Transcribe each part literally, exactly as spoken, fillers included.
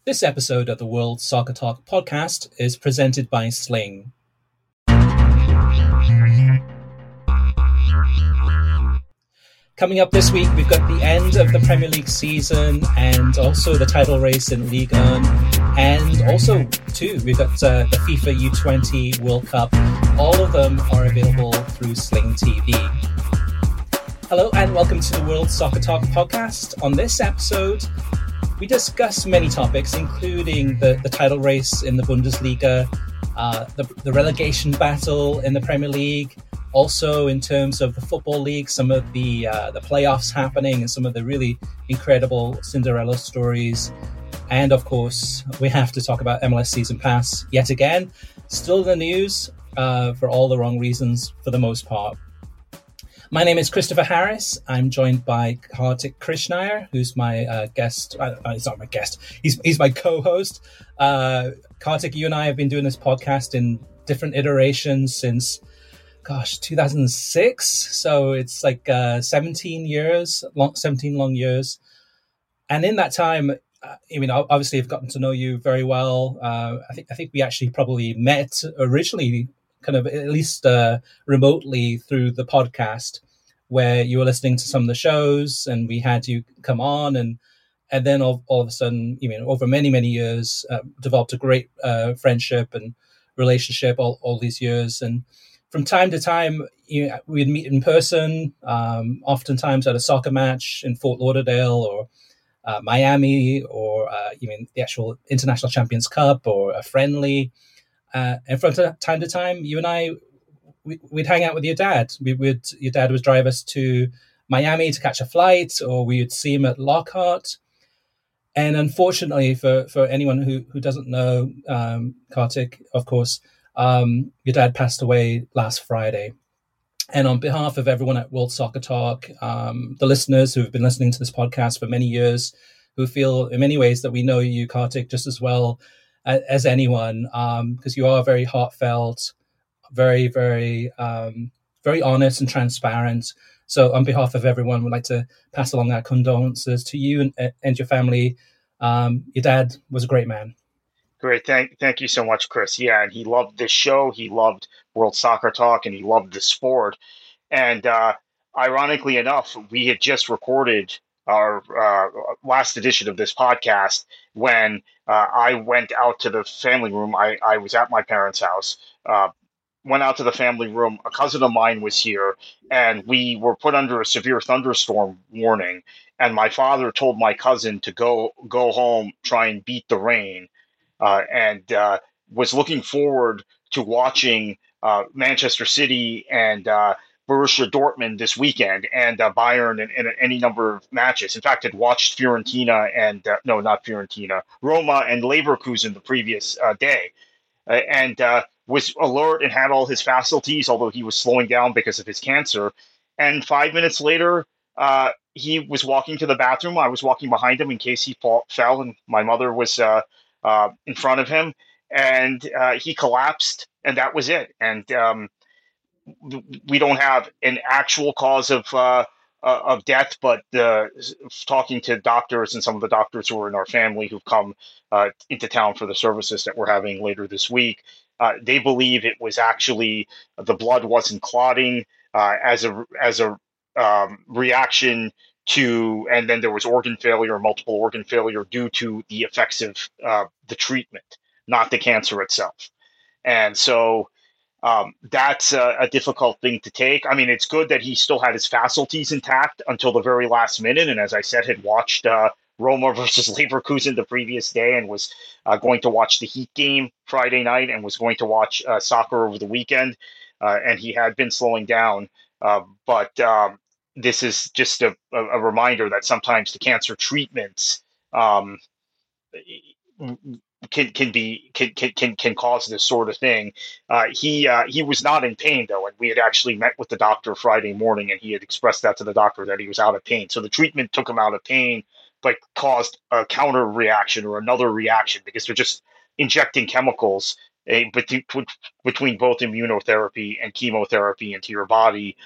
This episode of the World Soccer Talk podcast is presented by Sling. Coming up this week, we've got the end of the Premier League season and also the title race in Ligue one. And also, too, we've got uh, the FIFA U twenty World Cup. All of them are available through Sling T V. Hello and welcome to the World Soccer Talk podcast. On this episode, we discuss many topics, including the, the title race in the Bundesliga, uh, the, the relegation battle in the Premier League, also in terms of the Football League, some of the uh, the playoffs happening and some of the really incredible Cinderella stories. And of course, we have to talk about M L S Season Pass yet again. Still in the news uh, for all the wrong reasons for the most part. My name is Christopher Harris. I'm joined by Kartik Krishnaiyer, who's my uh, guest. Uh, he's not my guest. He's he's my co-host. Uh, Kartik, you and I have been doing this podcast in different iterations since, gosh, two thousand six. So it's like uh, seventeen years, long, seventeen long years. And in that time, uh, I mean, obviously, I've gotten to know you very well. Uh, I think I think we actually probably met originally, kind of at least uh, remotely through the podcast, where you were listening to some of the shows and we had you come on, and and then all, all of a sudden, you know, over many, many years, uh, developed a great uh, friendship and relationship all, all these years. And from time to time, you know, we'd meet in person, um, oftentimes at a soccer match in Fort Lauderdale or uh, Miami, or uh, you mean the actual International Champions Cup or a friendly. Uh, and from time to time, you and I, we, we'd hang out with your dad. We would, your dad would drive us to Miami to catch a flight, or we would see him at Lockhart. And unfortunately, for, for anyone who, who doesn't know, um, Kartik, of course, um, your dad passed away last Friday. And on behalf of everyone at World Soccer Talk, um, the listeners who have been listening to this podcast for many years, who feel in many ways that we know you, Kartik, just as well as anyone, um, because you are very heartfelt, very, very, um, very honest and transparent. So on behalf of everyone, we'd like to pass along our condolences to you and, and your family. Um, your dad was a great man. Great. Thank thank you so much, Chris. Yeah, and he loved this show. He loved World Soccer Talk, and he loved the sport. And uh, ironically enough, we had just recorded our uh, last edition of this podcast when uh, I went out to the family room. I, I was at my parents' house, uh, went out to the family room. A cousin of mine was here, and we were put under a severe thunderstorm warning. And my father told my cousin to go go home, try and beat the rain, uh, and uh, was looking forward to watching uh, Manchester City and uh, Borussia Dortmund this weekend, and uh, Bayern in, in any number of matches. In fact, had watched Fiorentina and uh, no, not Fiorentina, Roma and Leverkusen the previous uh, day, uh, and uh, was alert and had all his faculties, although he was slowing down because of his cancer. And five minutes later, uh, he was walking to the bathroom. I was walking behind him in case he fall, fell, and my mother was uh, uh, in front of him, and uh, he collapsed, and that was it. And um, we don't have an actual cause of uh, uh, of death, but uh, talking to doctors and some of the doctors who are in our family who've come uh, into town for the services that we're having later this week, uh, they believe it was actually the blood wasn't clotting uh, as a as a um, reaction to, and then there was organ failure, multiple organ failure due to the effects of uh, the treatment, not the cancer itself. And so Um, that's a, a difficult thing to take. I mean, it's good that he still had his faculties intact until the very last minute. And as I said, had watched uh, Roma versus Leverkusen the previous day, and was uh, going to watch the Heat game Friday night, and was going to watch uh, soccer over the weekend. Uh, and he had been slowing down. Uh, but um, this is just a, a reminder that sometimes the cancer treatments um, can can be can can can cause this sort of thing. Uh, he uh, he was not in pain though, and we had actually met with the doctor Friday morning, and he had expressed that to the doctor that he was out of pain. So the treatment took him out of pain, but caused a counter reaction or another reaction because they're just injecting chemicals uh, between between both immunotherapy and chemotherapy into your body.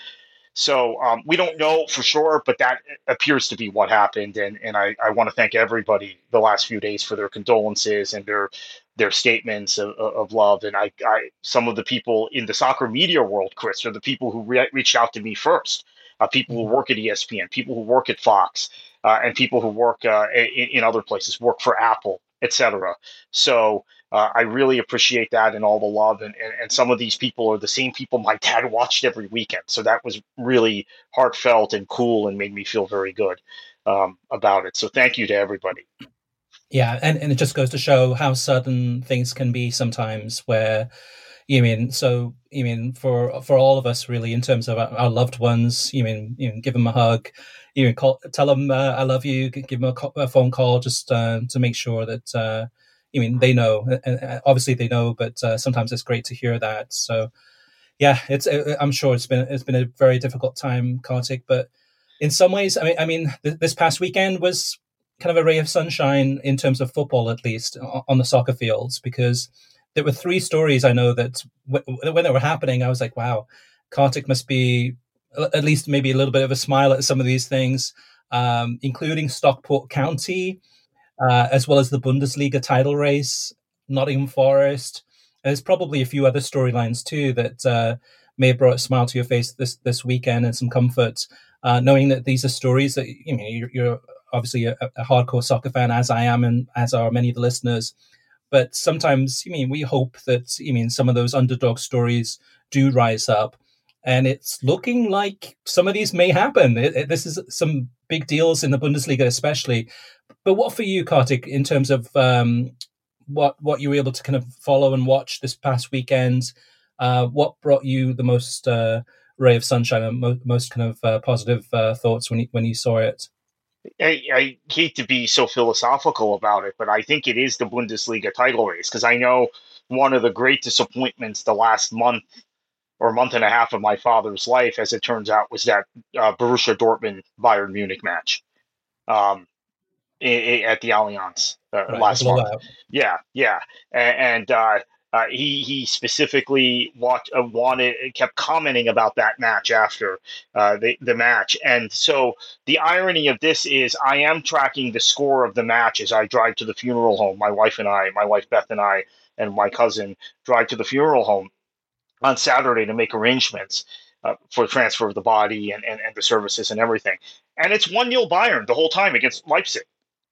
So um, we don't know for sure, but that appears to be what happened. And and I, I want to thank everybody the last few days for their condolences and their their statements of, of love. And I, I some of the people in the soccer media world, Chris, are the people who re- reached out to me first. Uh, people who Mhm. work at E S P N, people who work at Fox, uh, and people who work uh, in, in other places, work for Apple, et cetera. So uh, I really appreciate that and all the love. And, and, and some of these people are the same people my dad watched every weekend. So that was really heartfelt and cool and made me feel very good um, about it. So thank you to everybody. Yeah, and, and it just goes to show how sudden things can be sometimes. Where you mean so you mean for for all of us really, in terms of our, our loved ones, you mean you know, give them a hug, you know, call, tell them uh, I love you, give them a, a phone call just uh, to make sure that uh, you mean they know. And uh, obviously they know, but uh, sometimes it's great to hear that. So yeah, it's uh, I'm sure it's been it's been a very difficult time, Kartik, but in some ways, I mean, I mean, th- this past weekend was kind of a ray of sunshine in terms of football, at least on the soccer fields, because there were three stories I know that w- when they were happening, I was like, wow, Kartik must be at least maybe a little bit of a smile at some of these things, um, including Stockport County, uh, as well as the Bundesliga title race, Nottingham Forest. There's probably a few other storylines too that uh, may have brought a smile to your face this this weekend and some comfort, uh, knowing that these are stories that you know you're, you're obviously a, a hardcore soccer fan, as I am, and as are many of the listeners. But sometimes, you mean, we hope that you mean some of those underdog stories do rise up, and it's looking like some of these may happen. It, it, this is some big deals in the Bundesliga, especially. But what for you, Kartik, in terms of um, what what you were able to kind of follow and watch this past weekend? Uh, what brought you the most uh, ray of sunshine and mo- most kind of uh, positive uh, thoughts when you, when you saw it? I, I hate to be so philosophical about it, but I think it is the Bundesliga title race because I know one of the great disappointments the last month or month and a half of my father's life, as it turns out, was that uh, Borussia Dortmund Bayern Munich match. Um, i- i- at the Allianz uh, Right, the last month. blowout. Yeah, yeah, and, and uh, uh, he he specifically watch, uh, wanted kept commenting about that match after uh, the the match, and so the irony of this is I am tracking the score of the match as I drive to the funeral home. My wife and I, my wife Beth and I, and my cousin drive to the funeral home on Saturday to make arrangements. Uh, for transfer of the body and, and, and the services and everything. And it's one nil Bayern the whole time against Leipzig.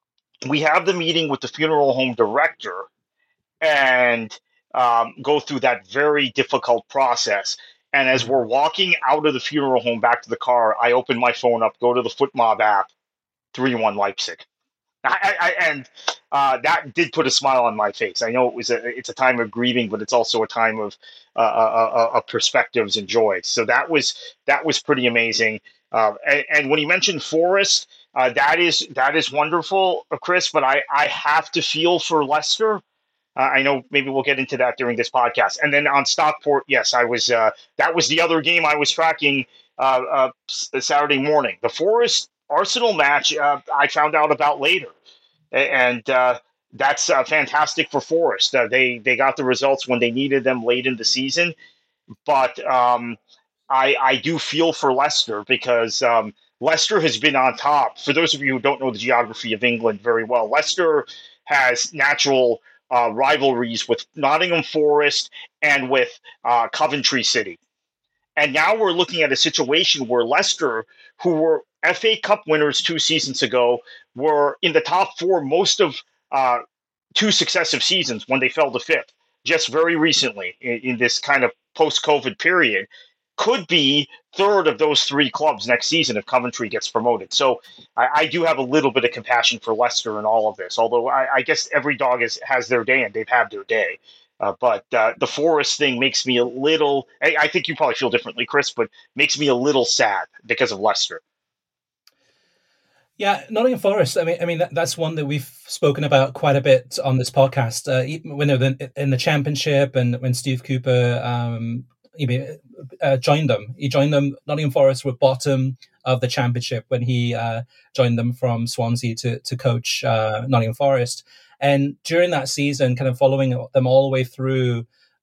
We have the meeting with the funeral home director and um, go through that very difficult process. And as Mhm. we're walking out of the funeral home back to the car, I open my phone up, go to the FootMob app, three one Leipzig. I, I, and uh, that did put a smile on my face. I know it was a, it's a time of grieving, but it's also a time of uh, uh, uh, of perspectives and joy. So that was that was pretty amazing. Uh, and, and when you mentioned Forest, uh, that is that is wonderful, uh, Chris. But I, I have to feel for Leicester. Uh, I know maybe we'll get into that during this podcast. And then on Stockport, yes, I was. Uh, that was the other game I was tracking uh, uh, Saturday morning. The Forest Arsenal match uh, I found out about later, and uh, that's uh, fantastic for Forest. Uh, they they got the results when they needed them late in the season, but um, I I do feel for Leicester because um, Leicester has been on top. For those of you who don't know the geography of England very well, Leicester has natural uh, rivalries with Nottingham Forest and with uh, Coventry City. And now we're looking at a situation where Leicester, who were F A Cup winners two seasons ago, were in the top four most of uh, two successive seasons when they fell to fifth, just very recently in, in this kind of post COVID period, could be third of those three clubs next season if Coventry gets promoted. So I, I do have a little bit of compassion for Leicester in all of this, although I, I guess every dog is, has their day and they've had their day. Uh, but uh, the Forest thing makes me a little. I, I think you probably feel differently, Chris, but makes me a little sad because of Leicester. Yeah, Nottingham Forest. I mean, I mean that, that's one that we've spoken about quite a bit on this podcast. Uh, even when they were in the Championship and when Steve Cooper um, uh, joined them, he joined them. Nottingham Forest were bottom of the Championship when he uh, joined them from Swansea to to coach uh, Nottingham Forest. And during that season, kind of following them all the way through,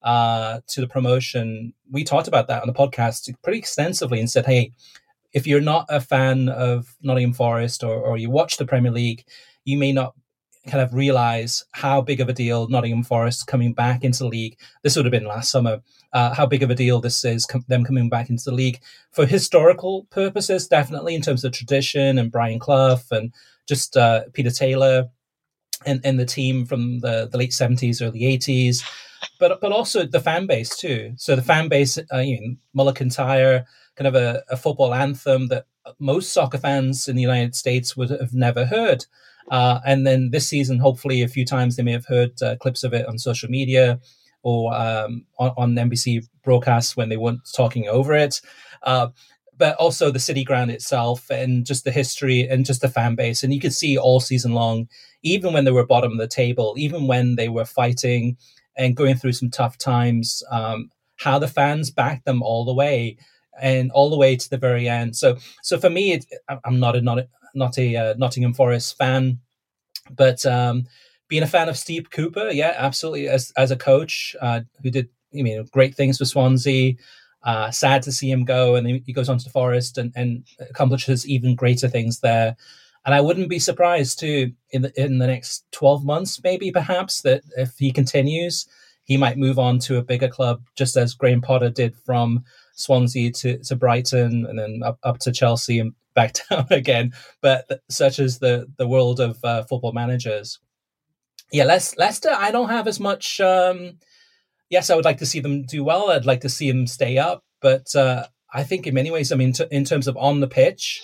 uh, to the promotion, we talked about that on the podcast pretty extensively and said, hey, if you're not a fan of Nottingham Forest or, or you watch the Premier League, you may not kind of realize how big of a deal Nottingham Forest coming back into the league. This would have been last summer. Uh, how big of a deal this is, com- them coming back into the league for historical purposes, definitely in terms of tradition and Brian Clough and just uh, Peter Taylor and, and the team from the, the late seventies, early eighties. But but also the fan base too. So the fan base, uh, you know, Mull of Kintyre, kind of a, a football anthem that most soccer fans in the United States would have never heard. Uh, and then this season, hopefully, a few times they may have heard uh, clips of it on social media or um, on, on N B C broadcasts when they weren't talking over it. Uh, but also the city ground itself and just the history and just the fan base. And you could see all season long, even when they were bottom of the table, even when they were fighting and going through some tough times, um, how the fans backed them all the way and all the way to the very end. So, so for me, it, I'm not a not a, not a uh, Nottingham Forest fan, but um, being a fan of Steve Cooper, yeah, absolutely. As as a coach uh, who did, you know, great things for Swansea. Uh, sad to see him go, and he goes on to the Forest and, and accomplishes even greater things there. And I wouldn't be surprised too in the in the next twelve months, maybe perhaps, that if he continues, he might move on to a bigger club, just as Graham Potter did from Swansea to, to Brighton and then up, up to Chelsea and back down again. But th- such is the the world of uh, football managers. Yeah, Le- Leicester, I don't have as much. Um, yes, I would like to see them do well. I'd like to see them stay up. But uh, I think in many ways, I mean, t- in terms of on the pitch,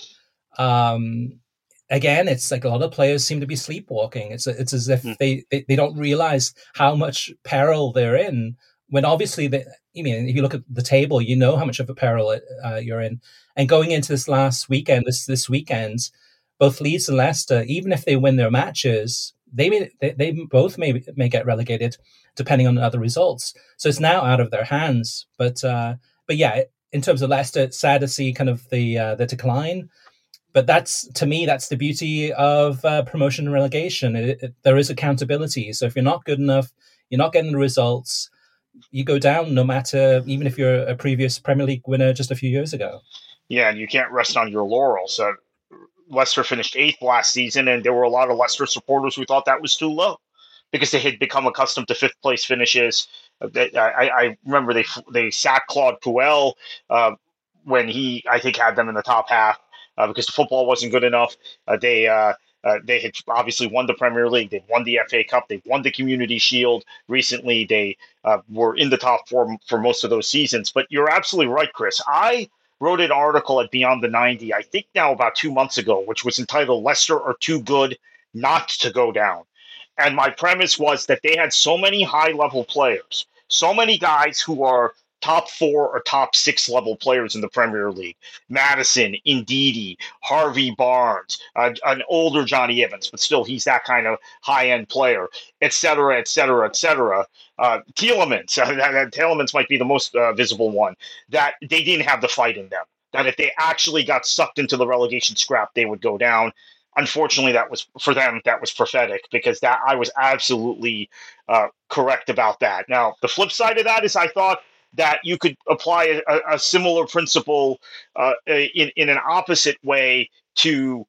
um, again, it's like a lot of players seem to be sleepwalking. It's it's as if they, they, they don't realize how much peril they're in. When obviously, they, I mean, if you look at the table, you know how much of a peril uh, you're in. And going into this last weekend, this this weekend, both Leeds and Leicester, even if they win their matches, they may, they, they both may may get relegated, depending on other results. So it's now out of their hands. But uh, but yeah, in terms of Leicester, it's sad to see kind of the uh, the decline. But that's, to me, that's the beauty of uh, promotion and relegation. It, it, there is accountability. So if you're not good enough, you're not getting the results, you go down no matter, even if you're a previous Premier League winner just a few years ago. Yeah, and you can't rest on your laurels. Uh, Leicester finished eighth last season, and there were a lot of Leicester supporters who thought that was too low because they had become accustomed to fifth place finishes. I, I remember they they sacked Claude Puel uh, when he, I think, had them in the top half. Uh, because the football wasn't good enough. Uh, they uh, uh, they had obviously won the Premier League. They won the F A Cup. They won the Community Shield recently. They uh, were in the top four for most of those seasons. But you're absolutely right, Chris. I wrote an article at Beyond the ninety, I think now about two months ago, which was entitled "Leicester Are Too Good Not to Go Down." And my premise was that they had so many high-level players, so many guys who are top four or top six level players in the Premier League. Madison, Ndidi, Harvey Barnes, uh, an older Johnny Evans, but still he's that kind of high-end player, et cetera, et cetera, et cetera. Uh, Tielemans, uh, Tielemans might be the most uh, visible one, that they didn't have the fight in them. That if they actually got sucked into the relegation scrap, they would go down. Unfortunately, that was for them. That was prophetic because that I was absolutely uh, correct about that. Now, the flip side of that is I thought that you could apply a, a similar principle uh, in in an opposite way to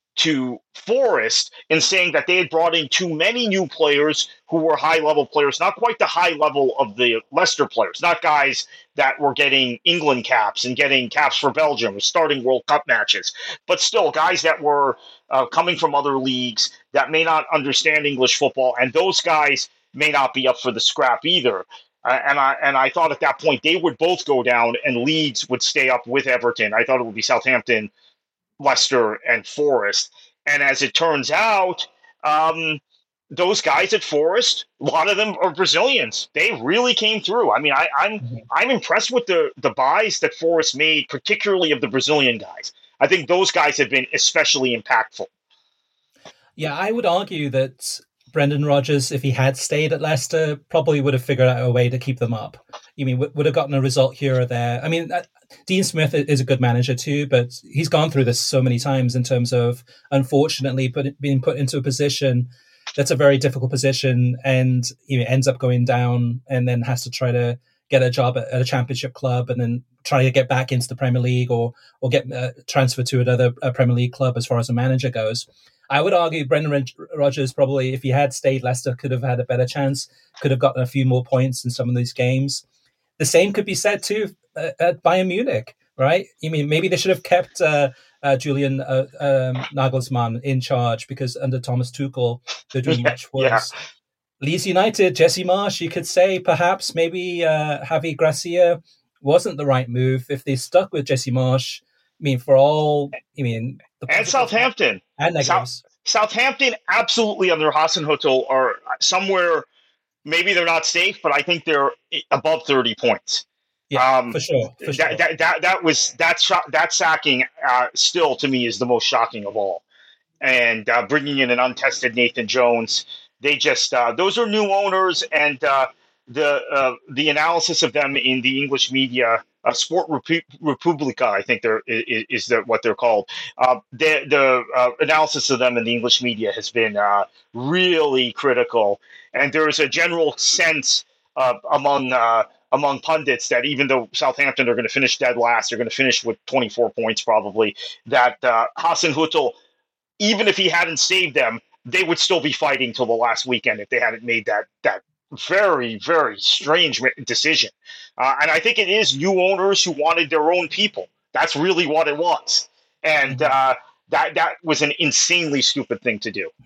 to Forest in saying that they had brought in too many new players who were high-level players, not quite the high level of the Leicester players, not guys that were getting England caps and getting caps for Belgium, starting World Cup matches, but still guys that were uh, coming from other leagues that may not understand English football, and those guys may not be up for the scrap either. Uh, and I and I thought at that point they would both go down and Leeds would stay up with Everton. I thought it would be Southampton, Leicester, and Forest. And as it turns out, um, those guys at Forest, a lot of them are Brazilians. They really came through. I mean, I, I'm mm-hmm. I'm impressed with the the buys that Forest made, particularly of the Brazilian guys. I think those guys have been especially impactful. Yeah, I would argue that Brendan Rodgers, if he had stayed at Leicester, probably would have figured out a way to keep them up. You mean, would have gotten a result here or there. I mean, Dean Smith is a good manager too, but he's gone through this so many times in terms of, unfortunately, put, being put into a position that's a very difficult position, and you know, ends up going down, and then has to try to get a job at, at a championship club, and then try to get back into the Premier League, or or get uh, transferred to another uh, Premier League club as far as a manager goes. I would argue Brendan Rodgers probably, if he had stayed, Leicester could have had a better chance, could have gotten a few more points in some of these games. The same could be said too uh, at Bayern Munich, right? I mean, maybe they should have kept uh, uh, Julian uh, um, Nagelsmann in charge, because under Thomas Tuchel, they're doing yeah, much worse. Yeah. Leeds United, Jesse Marsch, you could say perhaps maybe uh, Javi Gracia wasn't the right move. If they stuck with Jesse Marsch, I mean, for all, I mean... The and Southampton. And South, Southampton absolutely under Hasenhüttl are somewhere, maybe they're not safe, but I think they're above thirty points. Yeah, um, for sure. For sure. That, that, that, that was, that, shot, that sacking uh, still, to me, is the most shocking of all. And uh, bringing in an untested Nathan Jones, they just, uh, those are new owners, and uh, the uh, the analysis of them in the English media, uh, Sport Repu- Republica, I think they're, is, is the, what they're called. Uh, the the uh, analysis of them in the English media has been uh, really critical, and there's a general sense uh, among uh, among pundits that even though Southampton are going to finish dead last, they're going to finish with twenty-four points probably, that uh, Hasenhüttl, even if he hadn't saved them, they would still be fighting till the last weekend if they hadn't made that that very, very strange decision. Uh, and I think it is new owners who wanted their own people. That's really what it was. And uh, that that was an insanely stupid thing to do.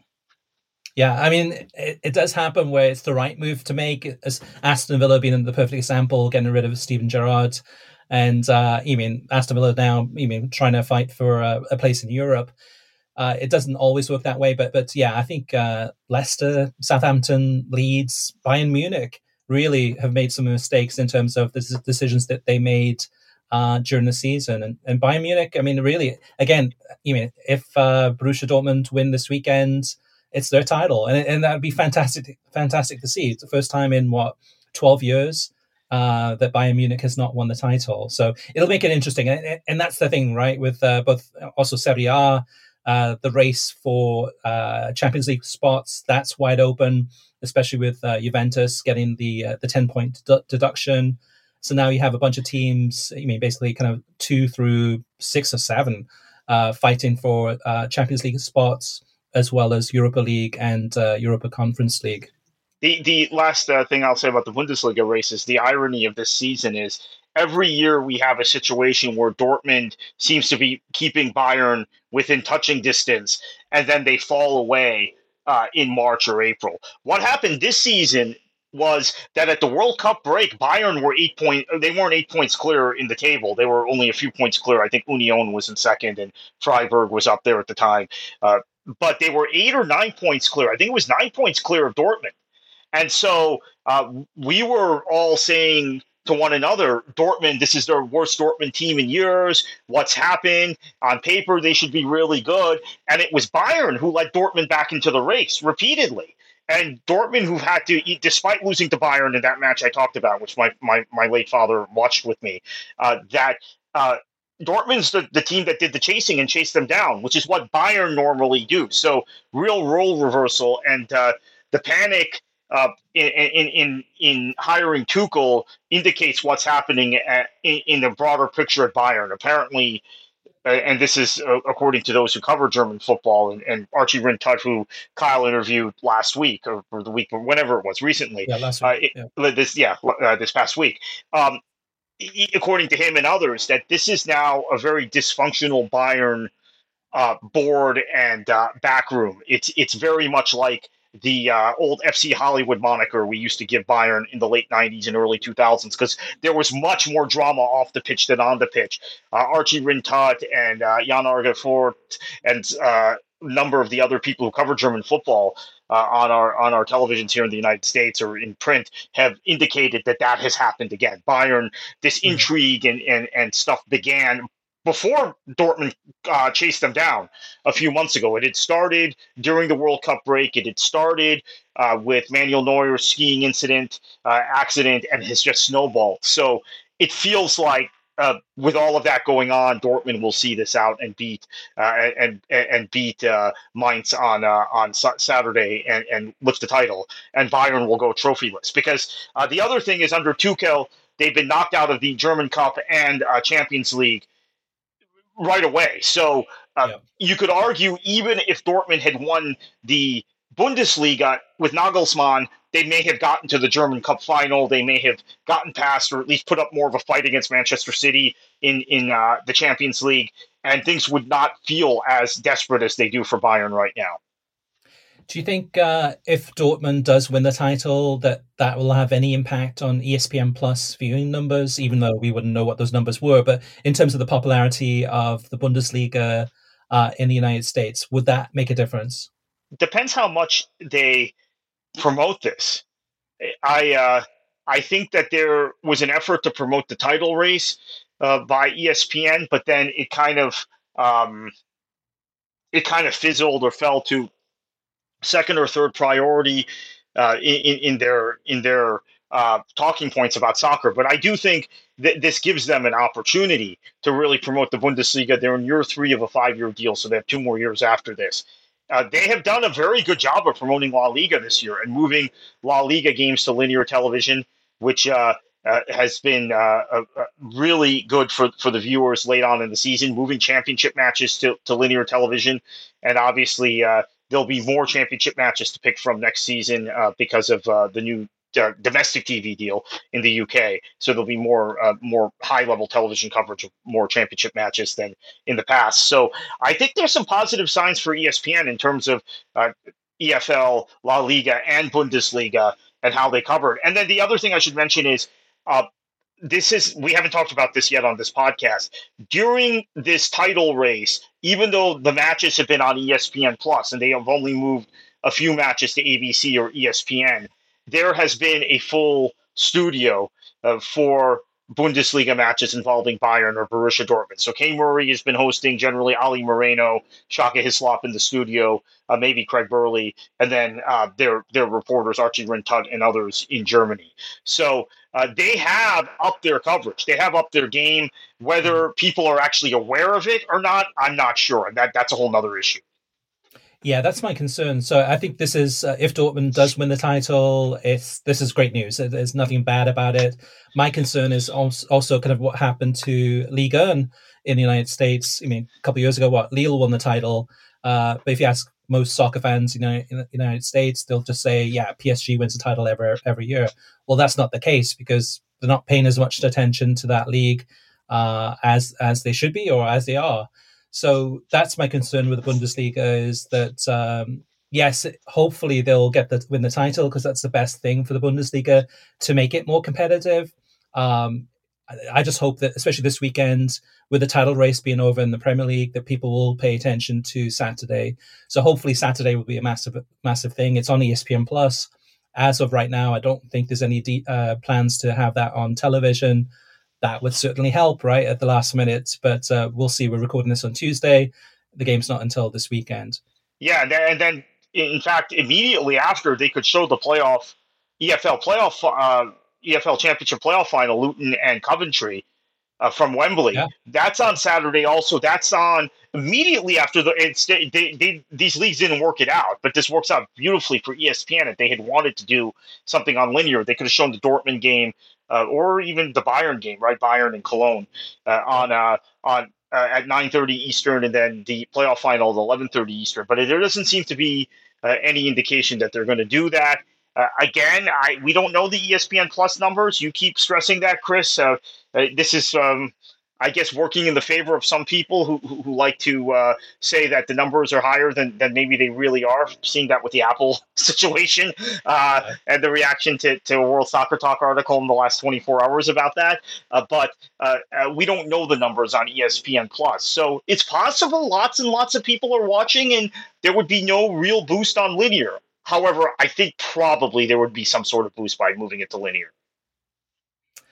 Yeah, I mean, it, it does happen where it's the right move to make. As Aston Villa being the perfect example, getting rid of Steven Gerrard. And uh, I mean, Aston Villa now, I mean, trying to fight for a, a place in Europe. Uh, it doesn't always work that way, but but yeah, I think uh, Leicester, Southampton, Leeds, Bayern Munich really have made some mistakes in terms of the decisions that they made uh, during the season. And, and Bayern Munich, I mean, really, again, you mean if uh, Borussia Dortmund win this weekend, it's their title, and and that would be fantastic, fantastic to see. It's the first time in what twelve years uh, that Bayern Munich has not won the title, so it'll make it interesting. And, and that's the thing, right? With uh, both also Serie A. Uh, the race for uh, Champions League spots, that's wide open, especially with uh, Juventus getting the uh, the ten-point dedu- deduction. So now you have a bunch of teams, I mean, basically kind of two through six or seven uh, fighting for uh, Champions League spots, as well as Europa League and uh, Europa Conference League. The, the last uh, thing I'll say about the Bundesliga race is the irony of this season is every year we have a situation where Dortmund seems to be keeping Bayern within touching distance, and then they fall away uh, in March or April. What happened this season was that at the World Cup break, Bayern were eight point. They weren't eight points clear in the table. They were only a few points clear. I think Union was in second, and Freiburg was up there at the time. Uh, but they were eight or nine points clear. I think it was nine points clear of Dortmund. And so uh, we were all saying to one another, Dortmund, this is their worst Dortmund team in years. What's happened? On paper, they should be really good. And it was Bayern who led Dortmund back into the race repeatedly. And Dortmund, who had to, despite losing to Bayern in that match I talked about, which my, my, my late father watched with me, uh, that uh, Dortmund's the, the team that did the chasing and chased them down, which is what Bayern normally do. So real role reversal, and uh, the panic Uh, in, in in hiring Tuchel indicates what's happening at, in, in the broader picture at Bayern. Apparently, uh, and this is uh, according to those who cover German football, and, and Archie Rintut, who Kyle interviewed last week or, or the week or whenever it was recently. Yeah, last week. Uh, yeah. It, this yeah uh, this past week. Um, he, according to him and others, that this is now a very dysfunctional Bayern uh, board and uh, back room. It's it's very much like the uh, old F C Hollywood moniker we used to give Bayern in the late nineties and early two thousands, because there was much more drama off the pitch than on the pitch. Uh, Archie Rintut and uh, Jan Arge Fort and uh, a number of the other people who cover German football uh, on our on our televisions here in the United States or in print have indicated that that has happened again. Bayern, this intrigue and, and, and stuff began before Dortmund uh, chased them down a few months ago. It had started during the World Cup break. It had started uh, with Manuel Neuer's skiing incident, uh, accident, and has just snowballed. So it feels like uh, with all of that going on, Dortmund will see this out and beat uh, and, and and beat uh, Mainz on uh, on Saturday and, and lift the title, and Bayern will go trophyless. Because uh, the other thing is, under Tuchel, they've been knocked out of the German Cup and uh, Champions League right away. So uh, Yeah. you could argue, even if Dortmund had won the Bundesliga with Nagelsmann, they may have gotten to the German Cup final. They may have gotten past, or at least put up more of a fight against Manchester City in in uh, the Champions League, and things would not feel as desperate as they do for Bayern right now. Do you think uh, if Dortmund does win the title, that that will have any impact on E S P N Plus viewing numbers, even though we wouldn't know what those numbers were? But in terms of the popularity of the Bundesliga uh, in the United States, would that make a difference? Depends how much they promote this. I uh, I think that there was an effort to promote the title race uh, by E S P N, but then it kind of um, it kind of fizzled or fell to second or third priority uh, in, in their in their uh, talking points about soccer. But I do think that this gives them an opportunity to really promote the Bundesliga. They're in year three of a five-year deal, so they have two more years after this. Uh, they have done a very good job of promoting La Liga this year and moving La Liga games to linear television, which uh, uh, has been uh, uh, really good for, for the viewers late on in the season, moving championship matches to, to linear television. And obviously, uh, there'll be more championship matches to pick from next season uh, because of uh, the new uh, domestic T V deal in the U K. So there'll be more uh, more high level television coverage of more championship matches than in the past. So I think there's some positive signs for E S P N in terms of uh, E F L, La Liga, and Bundesliga and how they covered. And then the other thing I should mention is uh, this is we haven't talked about this yet on this podcast. During this title race, even though the matches have been on E S P N Plus and they have only moved a few matches to A B C or E S P N, there has been a full studio uh, for Bundesliga matches involving Bayern or Borussia Dortmund. So Kay Murray has been hosting, generally Ali Moreno, Shaka Hislop in the studio, uh, maybe Craig Burley, and then uh, their their reporters, Archie Rintut and others in Germany. So uh, they have upped their coverage. They have upped their game. Whether people are actually aware of it or not, I'm not sure. That That's a whole other issue. Yeah, that's my concern. So I think this is, uh, if Dortmund does win the title, it's this is great news. There's nothing bad about it. My concern is also, also kind of what happened to Ligue one in the United States. I mean, a couple of years ago, what, Lille won the title. Uh, but if you ask most soccer fans you know, in the United States, they'll just say, yeah, P S G wins the title every, every year. Well, that's not the case because they're not paying as much attention to that league uh, as as they should be or as they are. So that's my concern with the Bundesliga is that, um, yes, hopefully they'll get the win the title because that's the best thing for the Bundesliga to make it more competitive. Um, I, I just hope that, especially this weekend, with the title race being over in the Premier League, that people will pay attention to Saturday. So hopefully Saturday will be a massive, massive thing. It's on E S P N Plus. As of right now, I don't think there's any de- uh, plans to have that on television. That would certainly help, right, at the last minute. But uh, we'll see. We're recording this on Tuesday. The game's not until this weekend. Yeah, and then, and then in fact, immediately after, they could show the playoff, E F L playoff, uh, E F L Championship playoff final, Luton and Coventry uh, from Wembley. Yeah. That's on Saturday also. That's on immediately after the it's, they, they, they these leagues didn't work it out, but this works out beautifully for E S P N. If they had wanted to do something on linear, they could have shown the Dortmund game. Uh, or even the Bayern game, right? Bayern and Cologne uh, on uh, on uh, at nine thirty Eastern, and then the playoff final at eleven thirty Eastern. But there doesn't seem to be uh, any indication that they're going to do that. Uh, again, I we don't know the E S P N Plus numbers. You keep stressing that, Chris. Uh, uh, this is, um, I guess, working in the favor of some people who who, who like to uh, say that the numbers are higher than, than maybe they really are. Seeing that with the Apple situation uh, and the reaction to, to a World Soccer Talk article in the last twenty-four hours about that. Uh, but uh, uh, we don't know the numbers on E S P N Plus. So it's possible lots and lots of people are watching and there would be no real boost on linear. However, I think probably there would be some sort of boost by moving it to linear.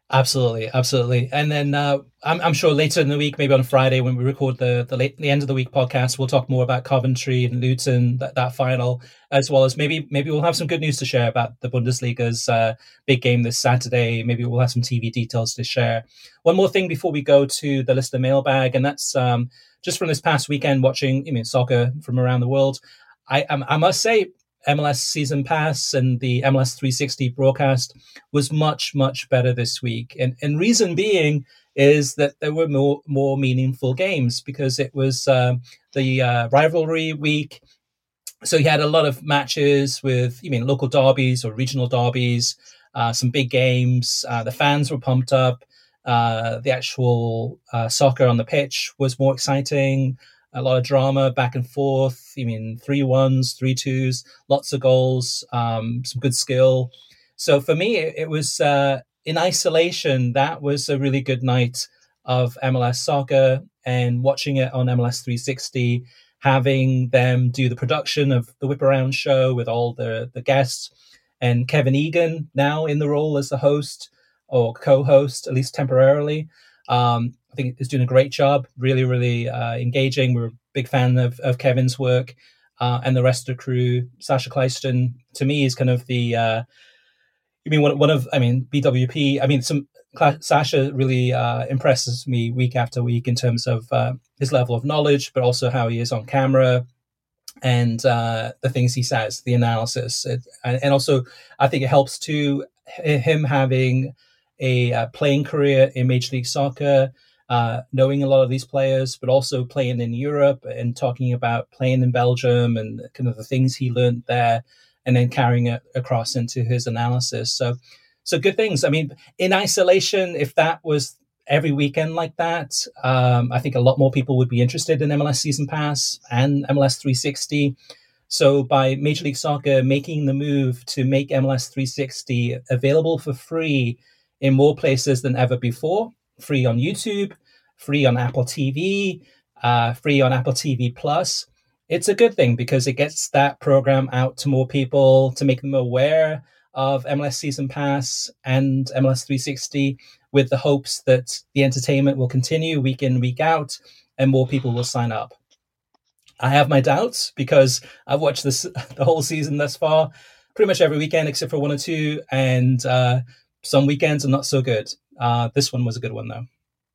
Absolutely, absolutely. And then uh, I'm, I'm sure later in the week, maybe on Friday when we record the the, late, the end of the week podcast, we'll talk more about Coventry and Luton, that, that final, as well as maybe maybe we'll have some good news to share about the Bundesliga's uh, big game this Saturday. Maybe we'll have some T V details to share. One more thing before we go to the listener mailbag, and that's um, just from this past weekend watching, I mean, soccer from around the world. I I, I must say, M L S Season Pass and the M L S three sixty broadcast was much, much better this week. And, and reason being is that there were more, more meaningful games because it was uh, the uh, rivalry week. So you had a lot of matches with, you mean, local derbies or regional derbies, uh, some big games. Uh, the fans were pumped up. Uh, the actual uh, soccer on the pitch was more exciting. A lot of drama back and forth. I mean, three ones, three twos, lots of goals, um, some good skill. So for me, it, it was uh, in isolation. That was a really good night of M L S soccer, and watching it on M L S three sixty, having them do the production of the Whip Around show with all the the guests, and Kevin Egan now in the role as the host or co-host, at least temporarily. Um, I think is doing a great job, really, really uh, engaging. We're a big fan of, of Kevin's work uh, and the rest of the crew. Sasha Clyston, to me, is kind of the, uh, I mean, one, one of, I mean, B W P, I mean, some Sasha really uh, impresses me week after week in terms of uh, his level of knowledge, but also how he is on camera and uh, the things he says, the analysis. It, and, and also, I think it helps too, him having a uh, playing career in Major League Soccer, uh, knowing a lot of these players, but also playing in Europe and talking about playing in Belgium and kind of the things he learned there, and then carrying it across into his analysis. So, so good things. I mean, in isolation, if that was every weekend like that, um, I think a lot more people would be interested in M L S Season Pass and M L S three sixty. So by Major League Soccer making the move to make M L S three sixty available for free in more places than ever before, free on YouTube, free on Apple T V, uh, free on Apple T V Plus, it's a good thing because it gets that program out to more people to make them aware of M L S Season Pass and M L S three sixty, with the hopes that the entertainment will continue week in, week out, and more people will sign up. I have my doubts because I've watched this the whole season thus far, pretty much every weekend except for one or two, and uh, some weekends are not so good. Uh, this one was a good one, though.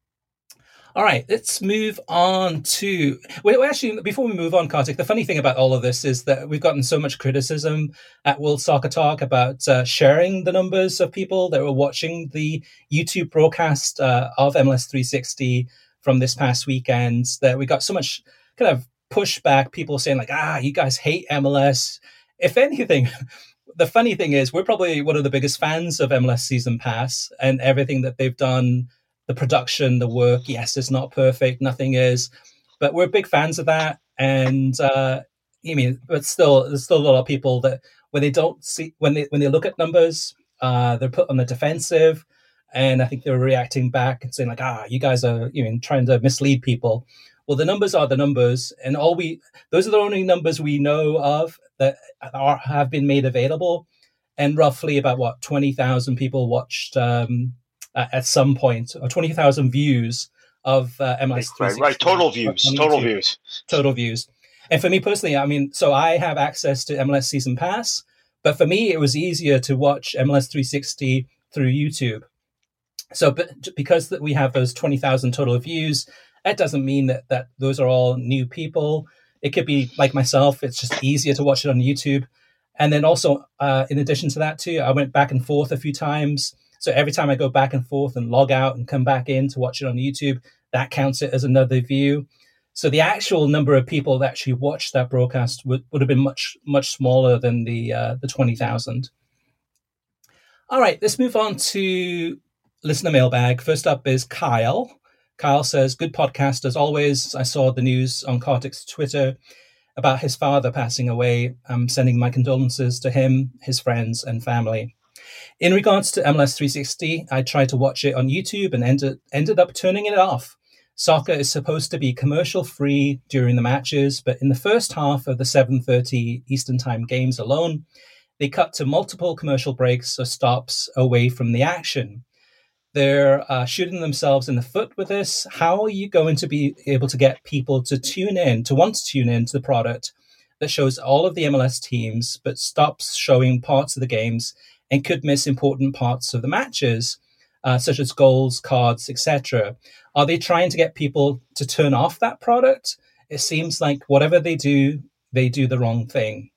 All right, let's move on to... Well, actually, before we move on, Kartik, the funny thing about all of this is that we've gotten so much criticism at World Soccer Talk about uh, sharing the numbers of people that were watching the YouTube broadcast uh, of M L S three sixty from this past weekend, that we got so much kind of pushback, people saying like, ah, you guys hate M L S. If anything... The funny thing is, we're probably one of the biggest fans of M L S Season Pass and everything that they've done, the production, the work. Yes, it's not perfect. Nothing is. But we're big fans of that. And, uh, I mean, but still, there's still a lot of people that when they don't see, when they when they look at numbers, uh, they're put on the defensive. And I think they're reacting back and saying like, ah, you guys are, you know, trying to mislead people. Well, the numbers are the numbers, and all we those are the only numbers we know of that are have been made available. And roughly about what twenty thousand people watched um, at some point, or twenty thousand views of uh, M L S three sixty. Right, right. Total views. Total views. Total views. And for me personally, I mean, so I have access to M L S Season Pass, but for me, it was easier to watch M L S three sixty through YouTube. So, but because we have those twenty thousand total views, that doesn't mean that, that those are all new people. It could be like myself. It's just easier to watch it on YouTube. And then also, uh, in addition to that too, I went back and forth a few times. So every time I go back and forth and log out and come back in to watch it on YouTube, that counts it as another view. So the actual number of people that actually watched that broadcast would, would have been much, much smaller than the uh, the twenty thousand. All right, let's move on to listener mailbag. First up is Kyle. Kyle says, good podcast as always. I saw the news on Kartik's Twitter about his father passing away. I'm sending my condolences to him, his friends, and family. In regards to M L S three sixty, I tried to watch it on YouTube and ended, ended up turning it off. Soccer is supposed to be commercial-free during the matches, but in the first half of the seven thirty Eastern Time games alone, they cut to multiple commercial breaks or stops away from the action. They're uh, shooting themselves in the foot with this. How are you going to be able to get people to tune in, to want to tune in to the product that shows all of the M L S teams, but stops showing parts of the games and could miss important parts of the matches, uh, such as goals, cards, et cetera? Are they trying to get people to turn off that product? It seems like whatever they do, they do the wrong thing.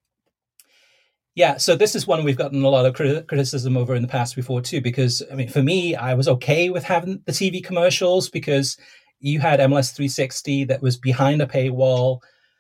Yeah, so this is one we've gotten a lot of criti- criticism over in the past before too, because I mean, for me, I was okay with having the T V commercials because you had M L S three sixty that was behind a paywall,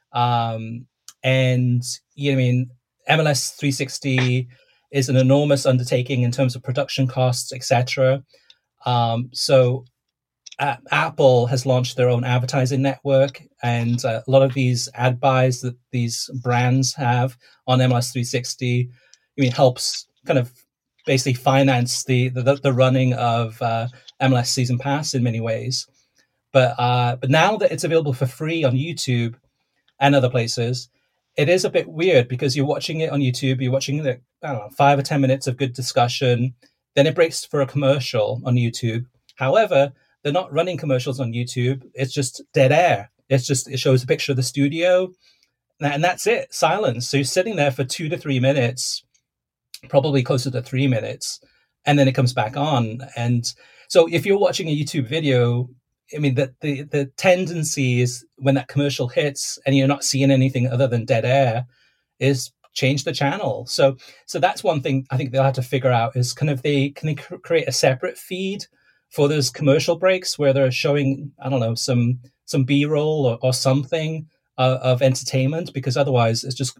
um, and you know, I mean, M L S three sixty is an enormous undertaking in terms of production costs, et cetera. Um, so uh, Apple has launched their own advertising network, and uh, a lot of these ad buys that these brands have on M L S three sixty, I mean, helps kind of basically finance the the, the running of uh, M L S Season Pass in many ways. But uh, but now that it's available for free on YouTube and other places, it is a bit weird because you're watching it on YouTube, you're watching the, I don't know, five or ten minutes of good discussion, then it breaks for a commercial on YouTube. However, they're not running commercials on YouTube. It's just dead air. It's just, it shows a picture of the studio and that's it, silence. So you're sitting there for two to three minutes, probably closer to three minutes, and then it comes back on. And so if you're watching a YouTube video, I mean, the, the, the tendency is when that commercial hits and you're not seeing anything other than dead air is change the channel. So so that's one thing I think they'll have to figure out is kind of they can they create a separate feed for those commercial breaks where they're showing, I don't know, some some B-roll or, or something uh, of entertainment, because otherwise it's just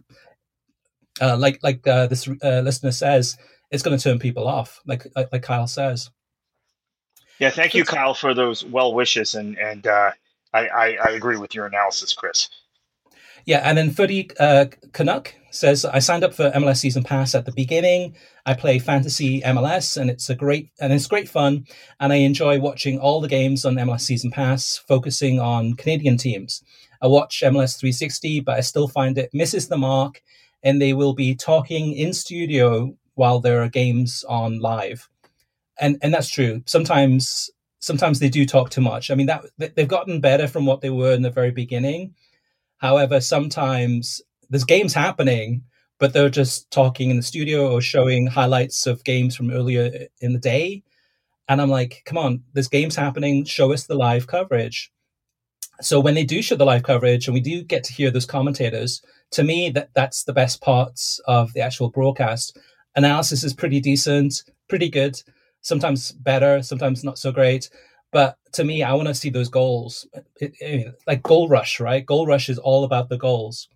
uh, like like uh, this uh, listener says, it's going to turn people off, like, like like Kyle says. Yeah, thank you, Kyle, for those well wishes, and and uh, I, I I agree with your analysis, Chris. Yeah, and then Footy uh, Canuck says, I signed up for M L S Season Pass at the beginning. I play fantasy M L S, and it's a great and it's great fun. And I enjoy watching all the games on M L S Season Pass, focusing on Canadian teams. I watch M L S three sixty, but I still find it misses the mark, and they will be talking in studio while there are games on live. And and that's true. Sometimes sometimes they do talk too much. I mean, that they've gotten better from what they were in the very beginning. However, sometimes there's games happening, but they're just talking in the studio or showing highlights of games from earlier in the day. And I'm like, come on, there's games happening. Show us the live coverage. So when they do show the live coverage and we do get to hear those commentators, to me, that that's the best parts of the actual broadcast. Analysis is pretty decent, pretty good, sometimes better, sometimes not so great. But to me, I want to see those goals, it, it, like Goal Rush, right? Goal Rush is all about the goals.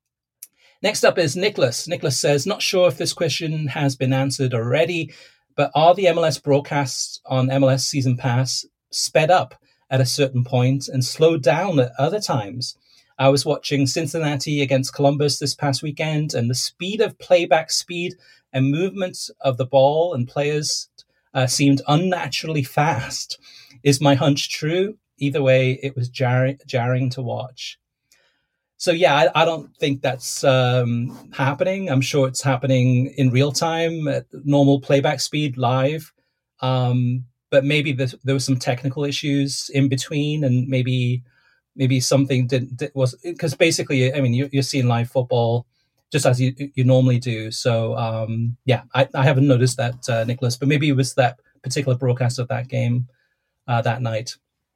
Next up is Nicholas. Nicholas says, not sure if this question has been answered already, but are the M L S broadcasts on M L S Season Pass sped up at a certain point and slowed down at other times? I was watching Cincinnati against Columbus this past weekend, and the speed of playback speed and movement of the ball and players uh, seemed unnaturally fast. Is my hunch true? Either way, it was jar- jarring to watch. So, yeah, I, I don't think that's um, happening. I'm sure it's happening in real time at normal playback speed live. Um, but maybe there, there were some technical issues in between, and maybe maybe something didn't did, was because basically, I mean, you're, you're seeing live football just as you, you normally do. So, um, yeah, I, I haven't noticed that, uh, Nicholas, but maybe it was that particular broadcast of that game uh, that night.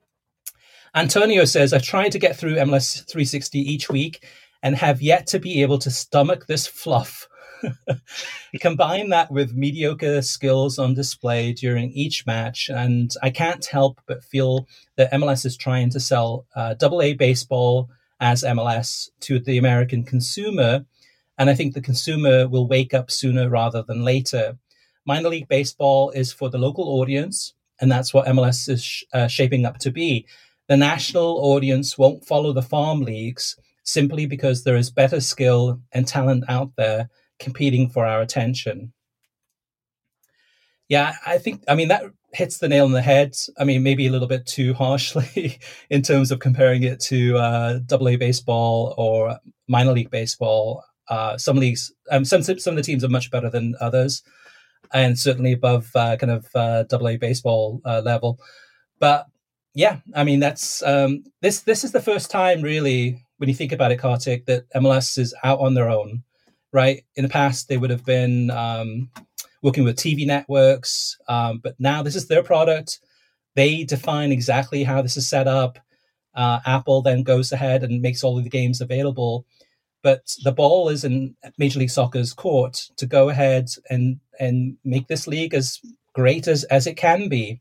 Antonio says, I've tried to get through M L S three sixty each week and have yet to be able to stomach this fluff. Combine that with mediocre skills on display during each match, and I can't help but feel that M L S is trying to sell uh, double A baseball as M L S to the American consumer, and I think the consumer will wake up sooner rather than later. Minor league baseball is for the local audience, and that's what M L S is sh- uh, shaping up to be. The national audience won't follow the farm leagues simply because there is better skill and talent out there competing for our attention. Yeah, I think, I mean, that hits the nail on the head. I mean, maybe a little bit too harshly in terms of comparing it to uh, double A baseball or minor league baseball. Uh, some leagues, um, some, some of the teams are much better than others. and certainly above uh, kind of uh, double A baseball uh, level. But yeah, I mean, that's um, this. This is the first time, really, when you think about it, Kartik, that M L S is out on their own. Right? In the past, they would have been um, working with T V networks, um, but now this is their product. They define exactly how this is set up. Uh, Apple then goes ahead and makes all of the games available. But the ball is in Major League Soccer's court to go ahead and and make this league as great as, as it can be.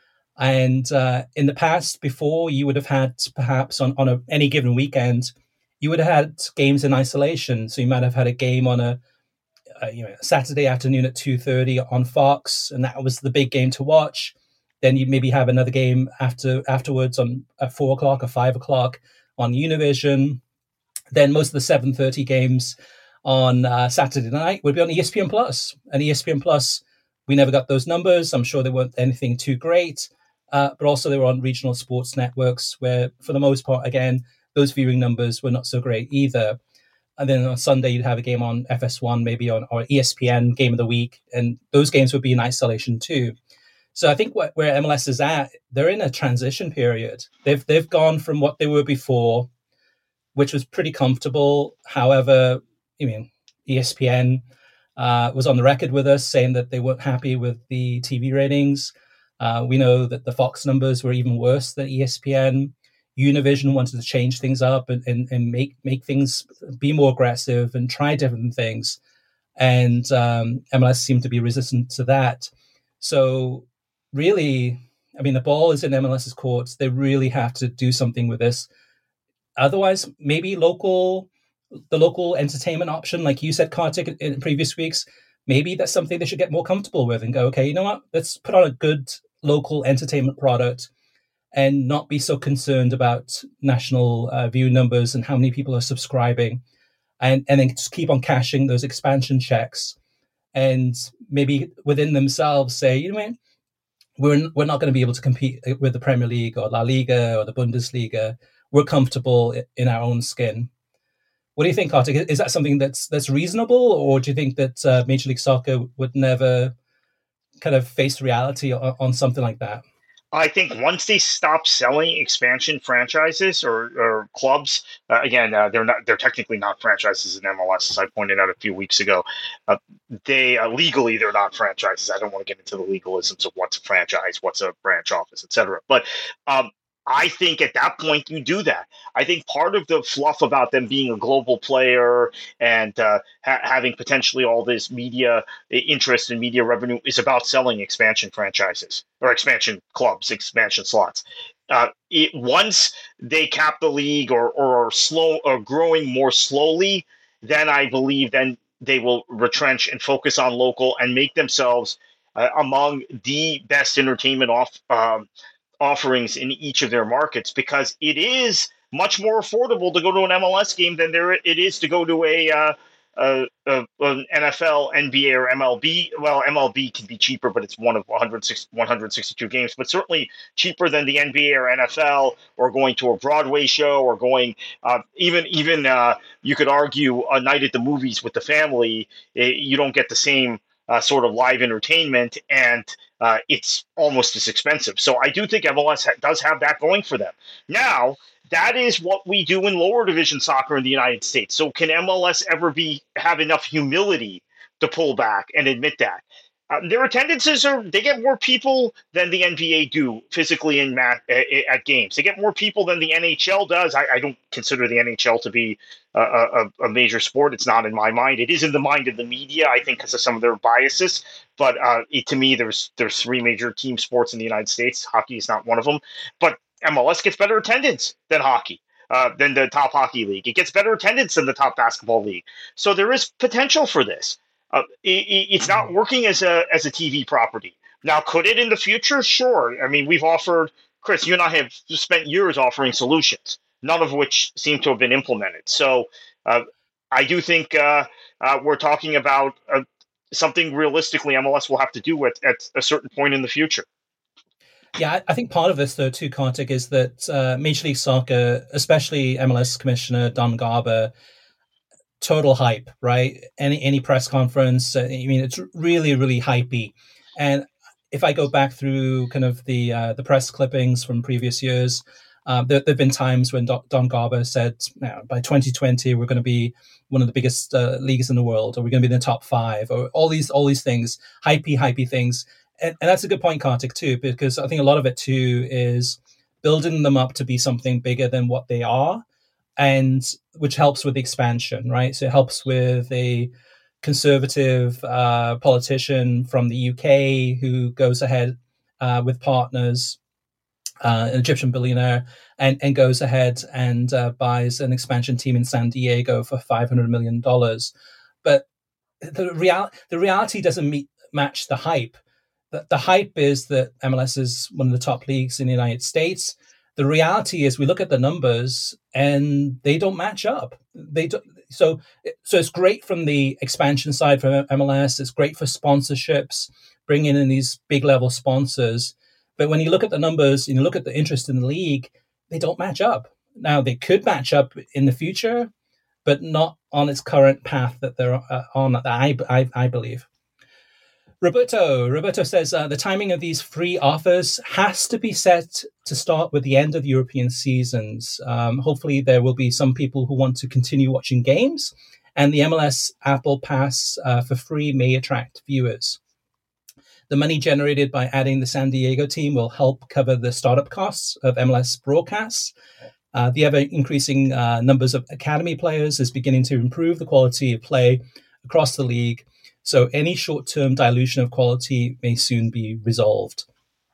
And uh, in the past, before, you would have had perhaps on, on a, any given weekend, you would have had games in isolation. So you might have had a game on a, a you know Saturday afternoon at two thirty on Fox, and that was the big game to watch. Then you maybe have another game after afterwards on at four o'clock or five o'clock on Univision. Then most of the seven thirty games on uh, Saturday night would be on E S P N Plus. And E S P N Plus, we never got those numbers. I'm sure they weren't anything too great. Uh, but also they were on regional sports networks where, for the most part, again, those viewing numbers were not so great either. And then on Sunday, you'd have a game on F S one, maybe on or E S P N Game of the Week. And those games would be in isolation too. So I think what, where M L S is at, they're in a transition period. They've they've gone from what they were before, which was pretty comfortable. However, I mean, E S P N uh, was on the record with us saying that they weren't happy with the T V ratings. Uh, we know that the Fox numbers were even worse than E S P N. Univision wanted to change things up and, and, and make make things be more aggressive and try different things. And um, M L S seemed to be resistant to that. So really, I mean, the ball is in MLS's court. They really have to do something with this. Otherwise, maybe local, the local entertainment option, like you said, Kartik, in, in previous weeks, maybe that's something they should get more comfortable with and go, okay, you know what? Let's put on a good local entertainment product and not be so concerned about national uh, view numbers and how many people are subscribing, and, and then just keep on cashing those expansion checks and maybe within themselves say, you know what? We're, we're not going to be able to compete with the Premier League or La Liga or the Bundesliga. We're comfortable in our own skin. What do you think, Kartik? Is that something that's that's reasonable, or do you think that uh, Major League Soccer would never kind of face reality on, on something like that? I think once they stop selling expansion franchises or, or clubs, uh, again, uh, they're not they're technically not franchises in M L S, as I pointed out a few weeks ago. Uh, they uh, legally they're not franchises. I don't want to get into the legalisms of what's a franchise, what's a branch office, et cetera. But um, I think at that point you do that. I think part of the fluff about them being a global player and uh, ha- having potentially all this media interest and media revenue is about selling expansion franchises or expansion clubs, expansion slots. Uh, it, once they cap the league or or slow or growing more slowly, then I believe then they will retrench and focus on local and make themselves uh, among the best entertainment off. Um, offerings in each of their markets, because it is much more affordable to go to an M L S game than there it is to go to a, uh, a, a an N F L, N B A, or M L B. Well, M L B can be cheaper, but it's one of one hundred sixty-two games, but certainly cheaper than the N B A or N F L, or going to a Broadway show, or going uh, even even uh, you could argue a night at the movies with the family. It, you don't get the same uh, sort of live entertainment, and Uh, it's almost as expensive. So I do think M L S ha- does have that going for them. Now, that is what we do in lower division soccer in the United States. So can M L S ever be have enough humility to pull back and admit that? Uh, their attendances are, they get more people than the N B A do physically in mat, uh, at games. They get more people than the N H L does. I, I don't consider the N H L to be a, a, a major sport. It's not in my mind. It is in the mind of the media, I think, because of some of their biases. But uh, it, to me, there's there's three major team sports in the United States. Hockey is not one of them. But M L S gets better attendance than hockey, uh, than the top hockey league. It gets better attendance than the top basketball league. So there is potential for this. Uh, it, it's not working as a as a T V property. Now, could it in the future? Sure. I mean, we've offered, Chris, you and I have spent years offering solutions, none of which seem to have been implemented. So uh, I do think uh, uh, we're talking about uh, something realistically M L S will have to do at, at a certain point in the future. Yeah, I think part of this, though, too, Kartik, is that uh, Major League Soccer, especially M L S Commissioner Don Garber, total hype, right? Any any press conference, uh, I mean, it's really really hypey. And if I go back through kind of the uh, the press clippings from previous years, um, there have been times when Do- Don Garber said, you know, by twenty twenty we're going to be one of the biggest uh, leagues in the world, or we're going to be in the top five, or all these all these things, hypey hypey things. And, and that's a good point, Kartik, too, because I think a lot of it too is building them up to be something bigger than what they are, and which helps with expansion, right? So it helps with a conservative uh, politician from the U K who goes ahead uh, with partners, uh, an Egyptian billionaire, and, and goes ahead and uh, buys an expansion team in San Diego for five hundred million dollars. But the real the reality doesn't meet, match the hype. The, the hype is that M L S is one of the top leagues in the United States. The reality is we look at the numbers and they don't match up. They don't, so so it's great from the expansion side for M L S. It's great for sponsorships, bringing in these big level sponsors. But when you look at the numbers and you look at the interest in the league, they don't match up. Now they could match up in the future, but not on its current path that they're uh, on. That I, I I believe. Roberto, Roberto says uh, the timing of these free offers has to be set to start with the end of the European seasons. Um, hopefully there will be some people who want to continue watching games, and the M L S Apple Pass uh, for free may attract viewers. The money generated by adding the San Diego team will help cover the startup costs of M L S broadcasts. Uh, the ever-increasing uh, numbers of academy players is beginning to improve the quality of play across the league. So any short-term dilution of quality may soon be resolved.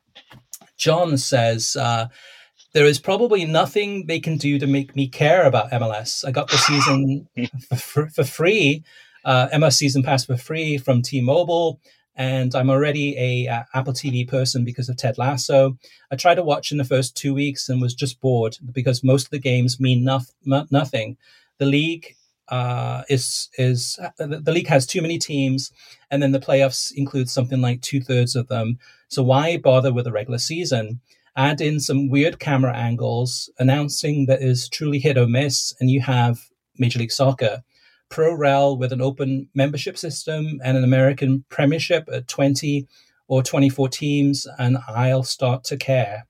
John says, uh, there is probably nothing they can do to make me care about M L S. I got the season for, for free, uh, M L S Season Pass for free from T-Mobile, and I'm already a uh, Apple T V person because of Ted Lasso. I tried to watch in the first two weeks and was just bored because most of the games mean nof- nothing. The league... Uh, is is uh, the league has too many teams, and then the playoffs include something like two thirds of them. So why bother with a regular season? Add in some weird camera angles, announcing that is truly hit or miss, and you have Major League Soccer, Pro-Rel with an open membership system and an American Premiership at twenty or twenty-four teams, and I'll start to care.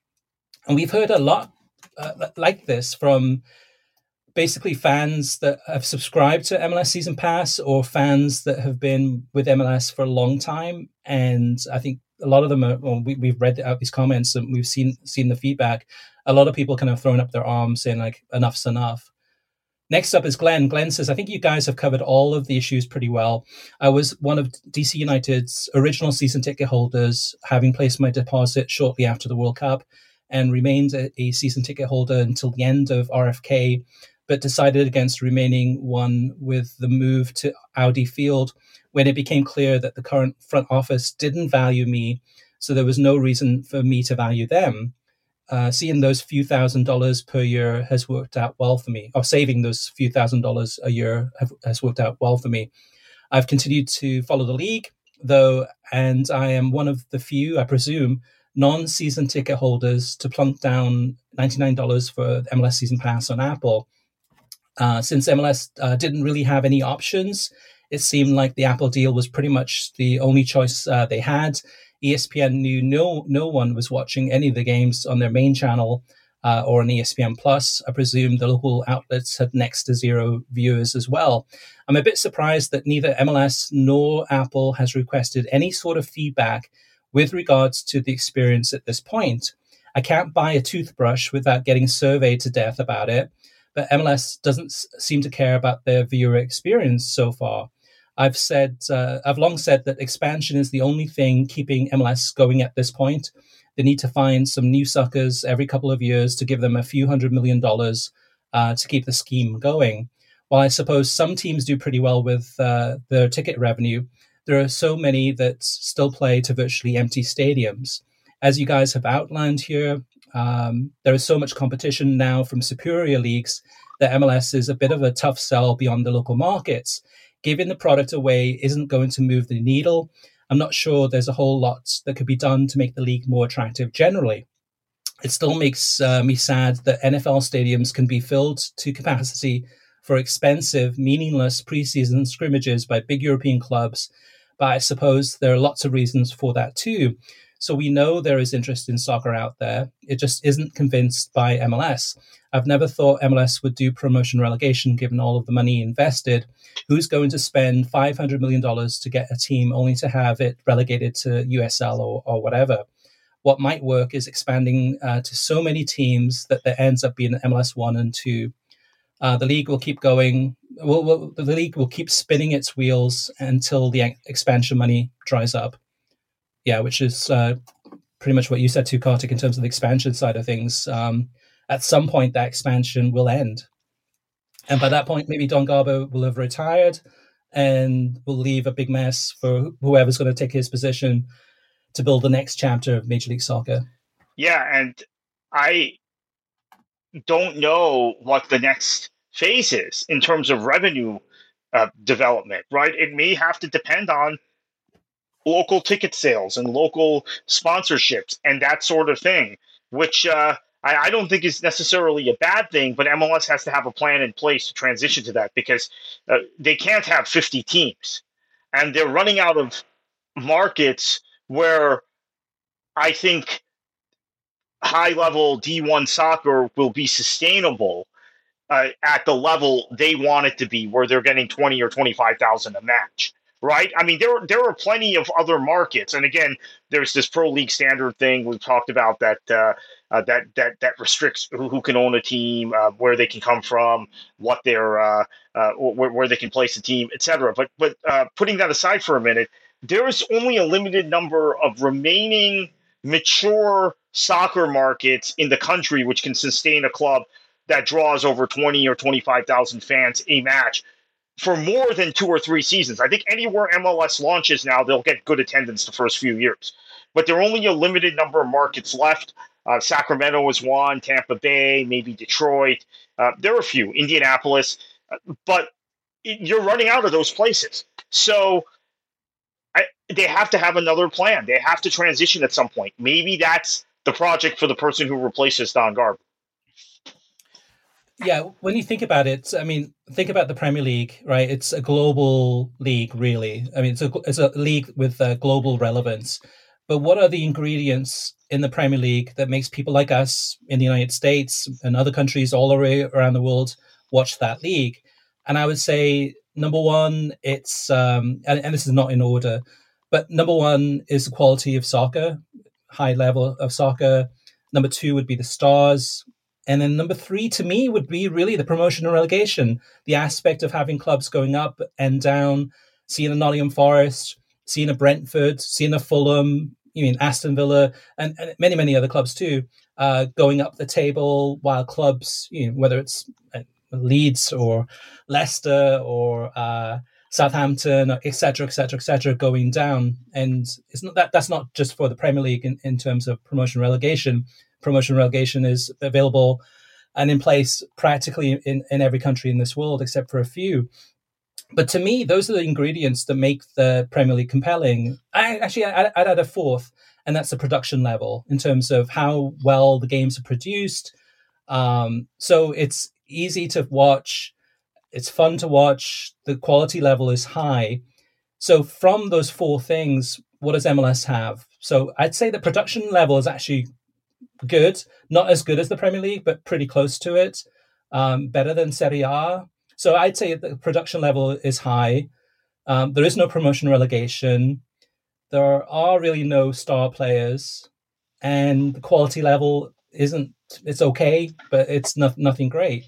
And we've heard a lot uh, like this from basically fans that have subscribed to M L S Season Pass, or fans that have been with M L S for a long time. And I think a lot of them are, well, we, we've read out these comments and we've seen seen the feedback. A lot of people kind of throwing up their arms saying like, enough's enough. Next up is Glenn. Glenn says, I think you guys have covered all of the issues pretty well. I was one of D C United's original season ticket holders, having placed my deposit shortly after the World Cup, and remained a, a season ticket holder until the end of R F K, but decided against remaining one with the move to Audi Field when it became clear that the current front office didn't value me, so there was no reason for me to value them. Uh, seeing those few thousand dollars per year has worked out well for me, or saving those few thousand dollars a year have, has worked out well for me. I've continued to follow the league, though, and I am one of the few, I presume, non-season ticket holders to plunk down ninety-nine dollars for the M L S Season Pass on Apple. Uh, since M L S uh, didn't really have any options, it seemed like the Apple deal was pretty much the only choice uh, they had. E S P N knew no no one was watching any of the games on their main channel uh, or on E S P N Plus. I presume the local outlets had next to zero viewers as well. I'm a bit surprised that neither M L S nor Apple has requested any sort of feedback with regards to the experience at this point. I can't buy a toothbrush without getting surveyed to death about it, but M L S doesn't seem to care about their viewer experience so far. I've said, uh, I've long said that expansion is the only thing keeping M L S going at this point. They need to find some new suckers every couple of years to give them a few hundred million dollars uh, to keep the scheme going. While I suppose some teams do pretty well with uh, their ticket revenue, there are so many that still play to virtually empty stadiums. As you guys have outlined here, um, there is so much competition now from superior leagues that M L S is a bit of a tough sell beyond the local markets. Giving the product away isn't going to move the needle. I'm not sure there's a whole lot that could be done to make the league more attractive generally. It still makes uh, me sad that N F L stadiums can be filled to capacity for expensive, meaningless preseason scrimmages by big European clubs. But I suppose there are lots of reasons for that too. So we know there is interest in soccer out there. It just isn't convinced by M L S. I've never thought M L S would do promotion relegation given all of the money invested. Who's going to spend five hundred million dollars to get a team only to have it relegated to U S L or, or whatever? What might work is expanding uh, to so many teams that there ends up being M L S one and two. Uh, the league will keep going. Well, well, the league will keep spinning its wheels until the expansion money dries up. Yeah, which is uh, pretty much what you said too, Kartik, in terms of the expansion side of things. Um, at some point, that expansion will end. And by that point, maybe Don Garber will have retired and will leave a big mess for whoever's going to take his position to build the next chapter of Major League Soccer. Yeah, and I don't know what the next phase is in terms of revenue uh, development, right? It may have to depend on local ticket sales and local sponsorships and that sort of thing, which uh, I, I don't think is necessarily a bad thing, but M L S has to have a plan in place to transition to that because uh, they can't have fifty teams. And they're running out of markets where I think high-level D one soccer will be sustainable uh, at the level they want it to be, where they're getting twenty or twenty-five thousand a match, right? I mean, there there are plenty of other markets, and again, there's this pro league standard thing we've talked about that uh, uh, that that that restricts who, who can own a team, uh, where they can come from, what their uh, uh, where, where they can place a team, et cetera. But but uh, putting that aside for a minute, there is only a limited number of remaining mature soccer markets in the country which can sustain a club that draws over twenty or twenty-five thousand fans a match for more than two or three seasons. I think anywhere M L S launches now, they'll get good attendance the first few years. But there are only a limited number of markets left. Uh, Sacramento is one, Tampa Bay, maybe Detroit. Uh, there are a few, Indianapolis. Uh, but it, you're running out of those places. So I, they have to have another plan. They have to transition at some point. Maybe that's the project for the person who replaces Don Garber. Yeah, when you think about it, I mean, think about the Premier League, right? It's a global league, really. I mean, it's a, it's a league with uh, global relevance. But what are the ingredients in the Premier League that makes people like us in the United States and other countries all the way around the world watch that league? And I would say, number one, it's, um, and, and this is not in order, but number one is the quality of soccer, high level of soccer. Number two would be the stars. And then number three, to me, would be really the promotion and relegation, the aspect of having clubs going up and down, seeing a Nottingham Forest, seeing a Brentford, seeing a Fulham, you mean Aston Villa, and, and many, many other clubs too, uh, going up the table, while clubs, you know, whether it's Leeds or Leicester or uh, Southampton, et cetera, et cetera, et cetera, going down. And it's not that that's not just for the Premier League in, in terms of promotion relegation. Promotion relegation is available and in place practically in, in every country in this world, except for a few. But to me, those are the ingredients that make the Premier League compelling. I actually, I'd, I'd add a fourth, and that's the production level in terms of how well the games are produced. Um, so it's easy to watch. It's fun to watch. The quality level is high. So from those four things, what does M L S have? So I'd say the production level is actually good, not as good as the Premier League, but pretty close to it. Um, better than Serie A. So I'd say the production level is high. Um, there is no promotion relegation. There are really no star players, and the quality level isn't. It's okay, but it's not nothing great.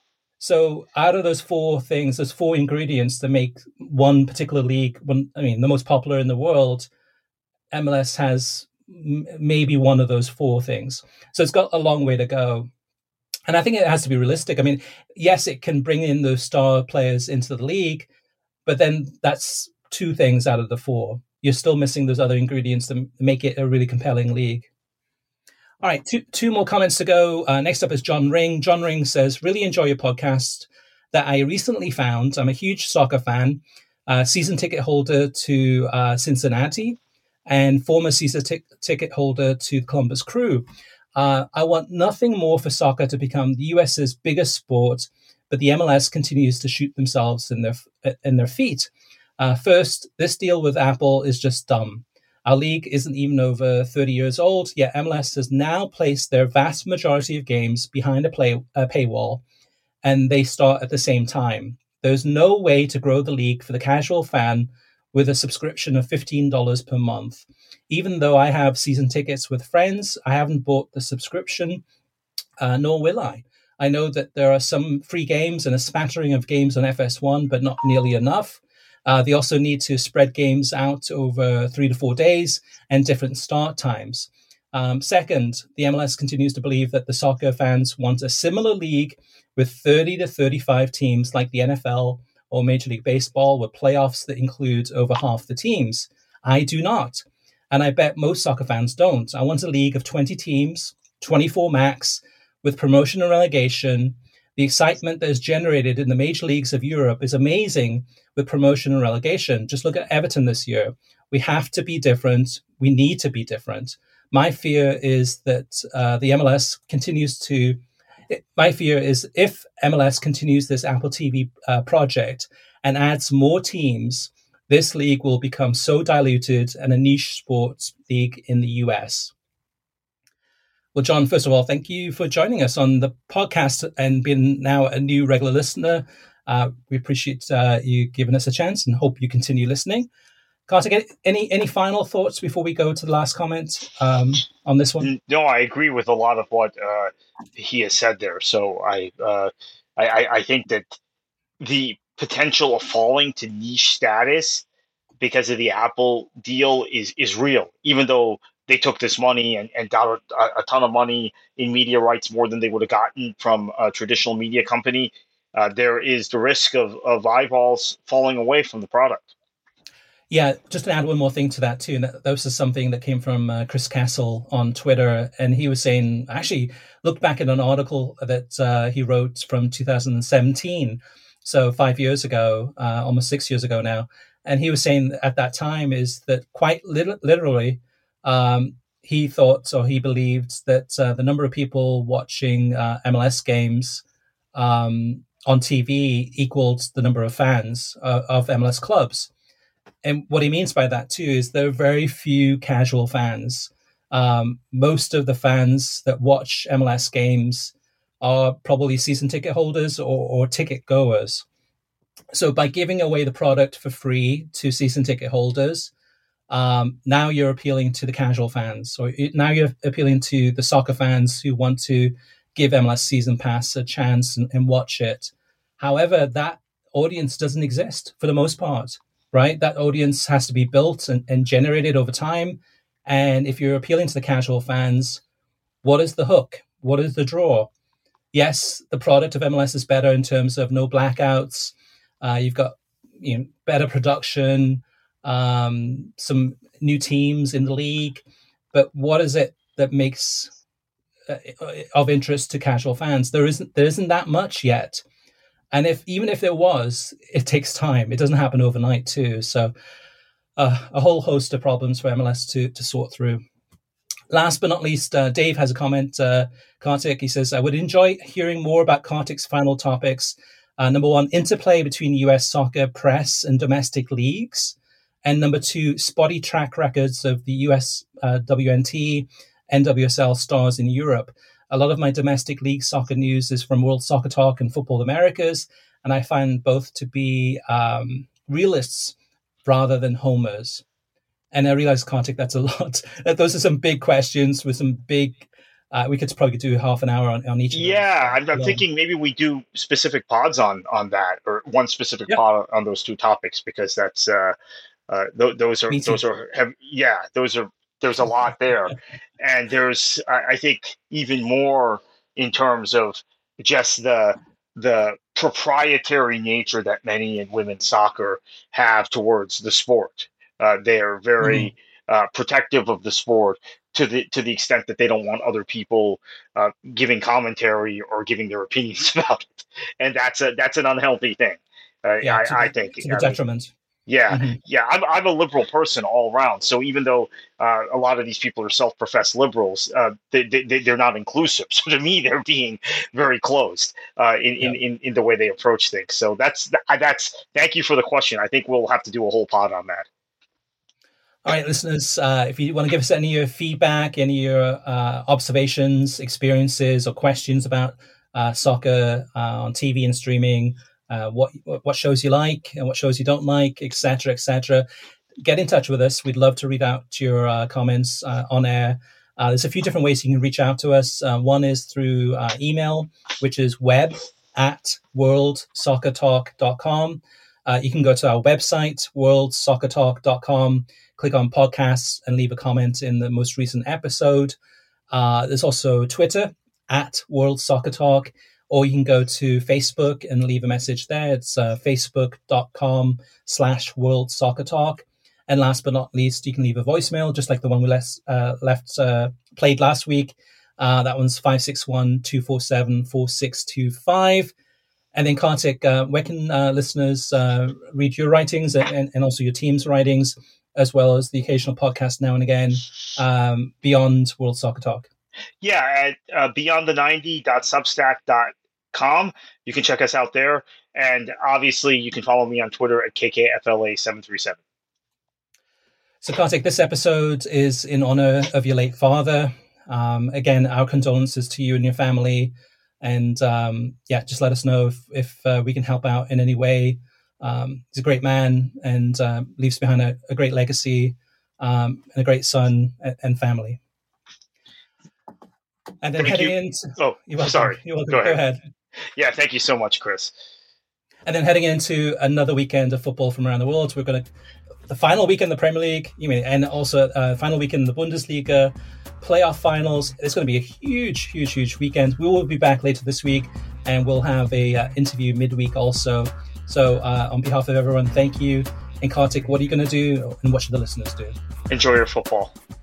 So out of those four things, there's four ingredients that make one particular league, one, I mean, the most popular in the world. M L S has m- maybe one of those four things. So it's got a long way to go. And I think it has to be realistic. I mean, yes, it can bring in those star players into the league, but then that's two things out of the four. You're still missing those other ingredients to make it a really compelling league. All right, two two more comments to go. Uh, next up is John Ring. John Ring says, really enjoy your podcast that I recently found. I'm a huge soccer fan, uh, season ticket holder to uh, Cincinnati, and former season t- ticket holder to Columbus Crew. Uh, I want nothing more for soccer to become the U S's biggest sport, but the M L S continues to shoot themselves in their in their feet. Uh, first, this deal with Apple is just dumb. Our league isn't even over thirty years old, yet M L S has now placed their vast majority of games behind a, play, a paywall, and they start at the same time. There's no way to grow the league for the casual fan with a subscription of fifteen dollars per month. Even though I have season tickets with friends, I haven't bought the subscription, uh, nor will I. I know that there are some free games and a spattering of games on F S one, but not nearly enough. Uh, they also need to spread games out over three to four days and different start times. Um, second, the M L S continues to believe that the soccer fans want a similar league with thirty to thirty-five teams like the N F L or Major League Baseball with playoffs that include over half the teams. I do not. And I bet most soccer fans don't. I want a league of twenty teams, twenty-four max, with promotion and relegation. The excitement that is generated in the major leagues of Europe is amazing with promotion and relegation. Just look at Everton this year. We have to be different. We need to be different. My fear is that uh, the M L S continues to, my fear is if M L S continues this Apple T V uh, project and adds more teams, this league will become so diluted and a niche sports league in the U S. Well, John, first of all, thank you for joining us on the podcast and being now a new regular listener. Uh, we appreciate uh, you giving us a chance and hope you continue listening. Kartik, any any final thoughts before we go to the last comment um, on this one? No, I agree with a lot of what uh, he has said there. So I, uh, I I think that the potential of falling to niche status because of the Apple deal is is real, even though they took this money and, and got a, a ton of money in media rights, more than they would have gotten from a traditional media company. Uh, there is the risk of, of eyeballs falling away from the product. Yeah, just to add one more thing to that too. That this is something that came from uh, Chris Castle on Twitter, and he was saying, actually looked back at an article that uh, he wrote from two thousand seventeen, so five years ago, uh, almost six years ago now, and he was saying at that time is that quite lit- literally, um, he thought or he believed that uh, the number of people watching uh, M L S games um, on T V equaled the number of fans uh, of M L S clubs. And what he means by that, too, is there are very few casual fans. Um, most of the fans that watch M L S games are probably season ticket holders or, or ticket goers. So by giving away the product for free to season ticket holders, um, now you're appealing to the casual fans. Or now you're appealing to the soccer fans who want to give M L S Season Pass a chance and, and watch it. However, that audience doesn't exist for the most part. Right? That audience has to be built and, and generated over time. And if you're appealing to the casual fans, what is the hook? What is the draw? Yes, the product of M L S is better in terms of no blackouts. Uh, you've got you know, better production, um, some new teams in the league. But what is it that makes uh, of interest to casual fans? There isn't there isn't that much yet. And if even if there was, it takes time. It doesn't happen overnight, too. So uh, a whole host of problems for M L S to, to sort through. Last but not least, uh, Dave has a comment. Uh, Kartik, he says, I would enjoy hearing more about Kartik's final topics. Uh, number one, interplay between U S soccer press and domestic leagues. And number two, spotty track records of the U S uh, W N T, N W S L stars in Europe. A lot of my domestic league soccer news is from World Soccer Talk and Football Americas, and I find both to be um, realists rather than homers. And I realize, Kartik, that's a lot. Those are some big questions with some big. Uh, we could probably do half an hour on, on each. Yeah, of those. I'm, I'm thinking maybe we do specific pods on on that, or one specific Yep. pod on those two topics, because that's uh, uh, th- those are those are have, yeah, those are. There's a lot there. And there's, I think, even more in terms of just the the proprietary nature that many in women's soccer have towards the sport. Uh, they are very mm-hmm. uh, protective of the sport to the to the extent that they don't want other people uh, giving commentary or giving their opinions about it. And that's a that's an unhealthy thing. Uh, yeah, I, to the, I think to the I detriment. Mean, Yeah, Mm-hmm. yeah. I'm I'm a liberal person all around. So even though uh, a lot of these people are self-professed liberals, uh, they, they they're not inclusive. So to me, they're being very closed uh, in, Yeah. in in in the way they approach things. So that's that's. Thank you for the question. I think we'll have to do a whole pod on that. All right, listeners, uh, if you want to give us any of your feedback, any of your uh, observations, experiences, or questions about uh, soccer uh, on T V and streaming, uh, what what shows you like and what shows you don't like, et cetera, et cetera, get in touch with us. We'd love to read out your uh, comments uh, on air. Uh, there's a few different ways you can reach out to us. Uh, one is through uh, email, which is web at world soccer talk dot com. Uh, you can go to our website, world soccer talk dot com, click on podcasts, and leave a comment in the most recent episode. Uh, there's also Twitter, at World Soccer Talk, or you can go to Facebook and leave a message there. It's uh, facebook.com slash World Soccer Talk. And last but not least, you can leave a voicemail, just like the one we left, uh, left uh, played last week. Uh, that one's five six one, two four seven, four six two five. And then, Kartik, uh, where can uh, listeners uh, read your writings and, and also your team's writings, as well as the occasional podcast now and again um, beyond World Soccer Talk? Yeah, at uh, beyond the ninety dot substack dot com. You can check us out there. And obviously, you can follow me on Twitter at K K F L A seven three seven. So, Kartik, this episode is in honor of your late father. Um, again, our condolences to you and your family. And um, yeah, just let us know if, if uh, we can help out in any way. Um, he's a great man and uh, leaves behind a, a great legacy um, and a great son and, and family. And then thank heading you. into... Oh, you're welcome. sorry. You're welcome. Go ahead. Go ahead. Yeah, thank you so much, Chris. And then heading into another weekend of football from around the world, we're going to... The final weekend in the Premier League, you mean, and also uh, final weekend in the Bundesliga, playoff finals. It's going to be a huge, huge, huge weekend. We will be back later this week, and we'll have a uh, interview midweek also. So uh, on behalf of everyone, thank you. And Kartik, what are you going to do, and what should the listeners do? Enjoy your football.